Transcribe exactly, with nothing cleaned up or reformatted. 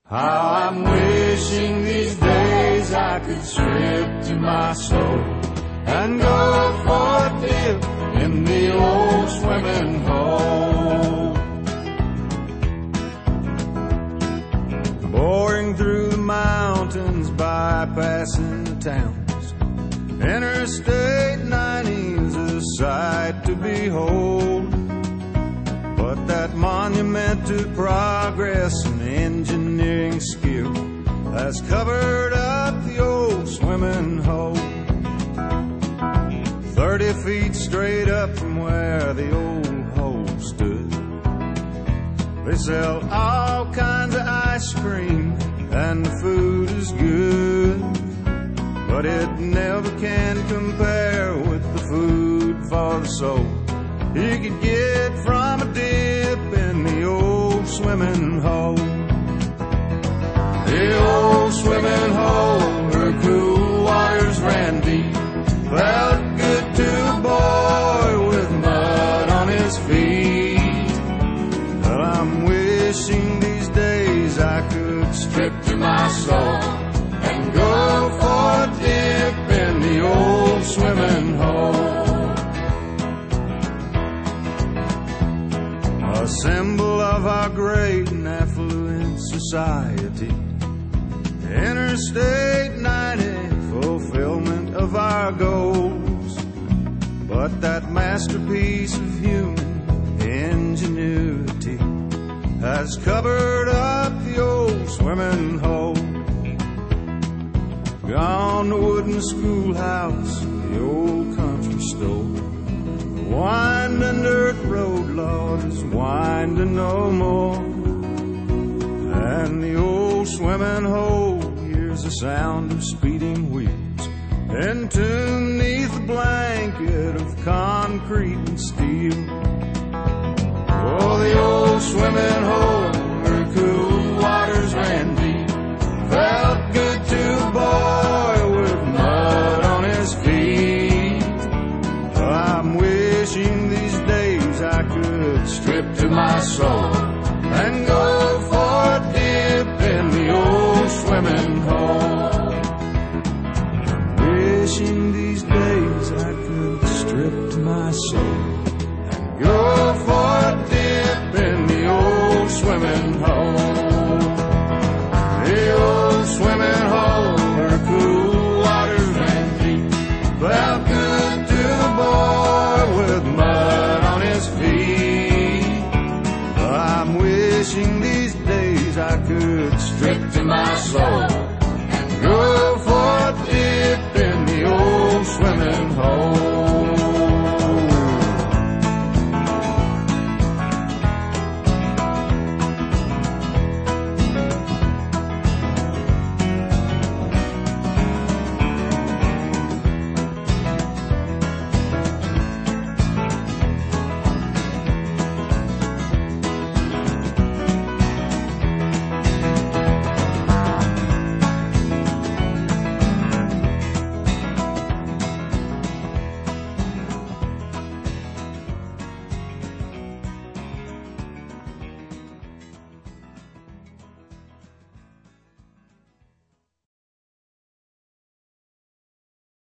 How I'm wishing these days I could strip to my soul and go for a dip in the old swimming hole. Boring through the mountains, bypassing the towns, Interstate ninety is a sight to behold. But that monument to progress and engineering skill has covered up the old swimming hole. Thirty feet straight up from where the old hole stood, they sell all kinds of ice cream and the food is good, but it never can compare with the food for the soul you could get from a dip in the old swimming hole. The old swimming hole where cool waters ran deep felt good to a boy with mud on his feet. Well, I'm wishing these days I could strip to my soul and go for a dip in the old swimming hole. A symbol of our great and affluent society, Interstate ninety, fulfillment of our goals. But that masterpiece of human ingenuity has covered up the old swimming hole. Gone the wooden schoolhouse, the old country store, the winding dirt road, Lord, is winding no more. And the old swimming hole hears the sound of speeding wheels entombed neath a blanket of concrete and steel. Oh, the old swimming hole where cool waters ran deep felt good to a boy with mud on his feet. I'm wishing these days I could strip to my soul and go for a dip in the old swimming hole. Wishing these days I could strip to my soul and go for a dip in the old swimming hole. The old swimming hole where cool waters ran deep felt good to the boy with mud on his feet. I'm wishing these days I could strip to my soul and go for a dip in the old swimming hole.